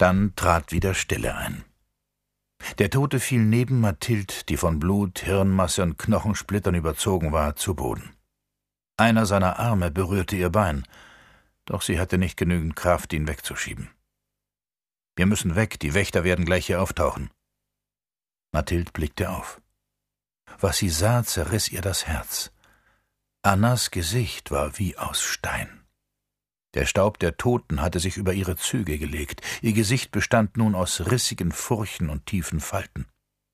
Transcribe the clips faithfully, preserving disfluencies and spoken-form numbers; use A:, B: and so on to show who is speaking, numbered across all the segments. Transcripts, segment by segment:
A: Dann trat wieder Stille ein. Der Tote fiel neben Mathild, die von Blut, Hirnmasse und Knochensplittern überzogen war, zu Boden. Einer seiner Arme berührte ihr Bein, doch sie hatte nicht genügend Kraft, ihn wegzuschieben. »Wir müssen weg, die Wächter werden gleich hier auftauchen.« Mathild blickte auf. Was sie sah, zerriss ihr das Herz. Annas Gesicht war wie aus Stein. Der Staub der Toten hatte sich über ihre Züge gelegt. Ihr Gesicht bestand nun aus rissigen Furchen und tiefen Falten.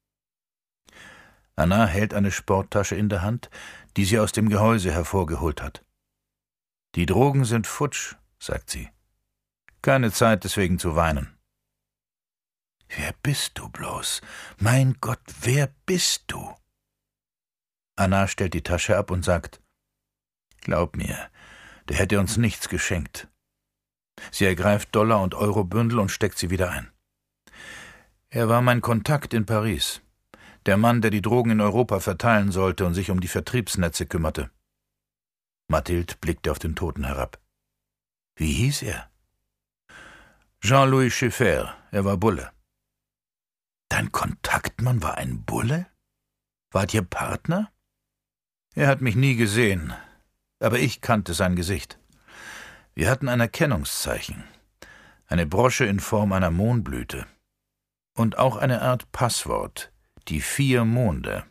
A: Anna hält eine Sporttasche in der Hand, die sie aus dem Gehäuse hervorgeholt hat. »Die Drogen sind futsch«, sagt sie. »Keine Zeit, deswegen zu weinen.« »Wer bist du bloß? Mein Gott, wer bist du?« Anna stellt die Tasche ab und sagt, »Glaub mir, der hätte uns nichts geschenkt.« Sie ergreift Dollar- und Eurobündel und steckt sie wieder ein. »Er war mein Kontakt in Paris. Der Mann, der die Drogen in Europa verteilen sollte und sich um die Vertriebsnetze kümmerte.« Mathild blickte auf den Toten herab. »Wie hieß er?« »Jean-Louis Schiffer, er war Bulle.« »Dein Kontaktmann war ein Bulle? Wart ihr Partner?« »Er hat mich nie gesehen, aber ich kannte sein Gesicht. Wir hatten ein Erkennungszeichen, eine Brosche in Form einer Mohnblüte und auch eine Art Passwort, die vier Monde.«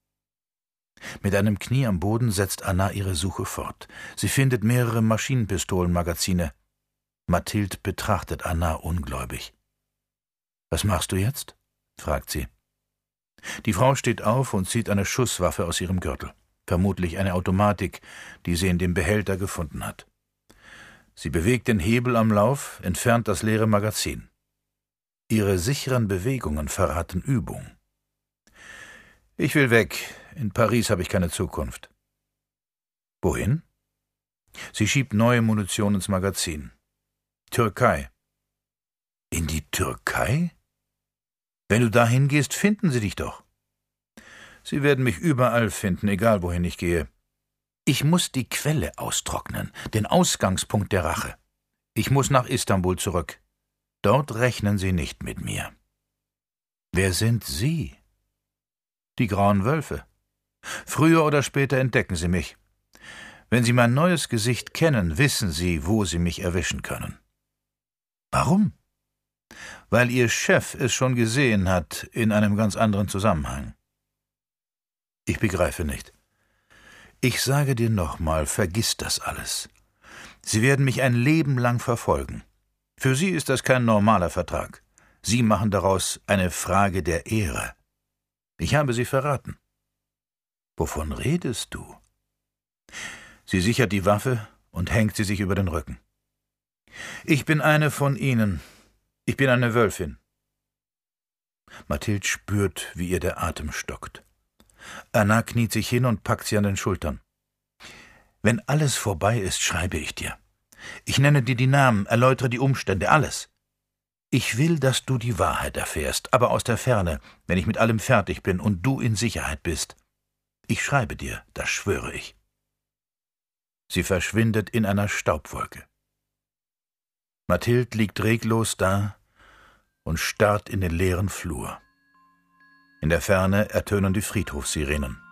A: Mit einem Knie am Boden setzt Anna ihre Suche fort. Sie findet mehrere Maschinenpistolenmagazine. Mathild betrachtet Anna ungläubig. »Was machst du jetzt?« fragt sie. Die Frau steht auf und zieht eine Schusswaffe aus ihrem Gürtel, vermutlich eine Automatik, die sie in dem Behälter gefunden hat. Sie bewegt den Hebel am Lauf, entfernt das leere Magazin. Ihre sicheren Bewegungen verraten Übung. »Ich will weg. In Paris habe ich keine Zukunft.« »Wohin?« Sie schiebt neue Munition ins Magazin. »Türkei.« »In die Türkei? Wenn du dahin gehst, finden sie dich doch.« »Sie werden mich überall finden, egal wohin ich gehe. Ich muss die Quelle austrocknen, den Ausgangspunkt der Rache. Ich muss nach Istanbul zurück. Dort rechnen sie nicht mit mir.« »Wer sind Sie?« »Die Grauen Wölfe. Früher oder später entdecken sie mich. Wenn sie mein neues Gesicht kennen, wissen sie, wo sie mich erwischen können.« »Warum?« »Weil Ihr Chef es schon gesehen hat, in einem ganz anderen Zusammenhang.« »Ich begreife nicht. Ich sage dir nochmal, vergiss das alles. Sie werden mich ein Leben lang verfolgen. Für Sie ist das kein normaler Vertrag. Sie machen daraus eine Frage der Ehre. Ich habe Sie verraten.« »Wovon redest du?« Sie sichert die Waffe und hängt sie sich über den Rücken. »Ich bin eine von Ihnen. Ich bin eine Wölfin.« Mathild spürt, wie ihr der Atem stockt. Anna kniet sich hin und packt sie an den Schultern. »Wenn alles vorbei ist, schreibe ich dir. Ich nenne dir die Namen, erläutere die Umstände, alles. Ich will, dass du die Wahrheit erfährst, aber aus der Ferne, wenn ich mit allem fertig bin und du in Sicherheit bist. Ich schreibe dir, das schwöre ich.« Sie verschwindet in einer Staubwolke. Mathild liegt reglos da und starrt in den leeren Flur. In der Ferne ertönen die Friedhofssirenen.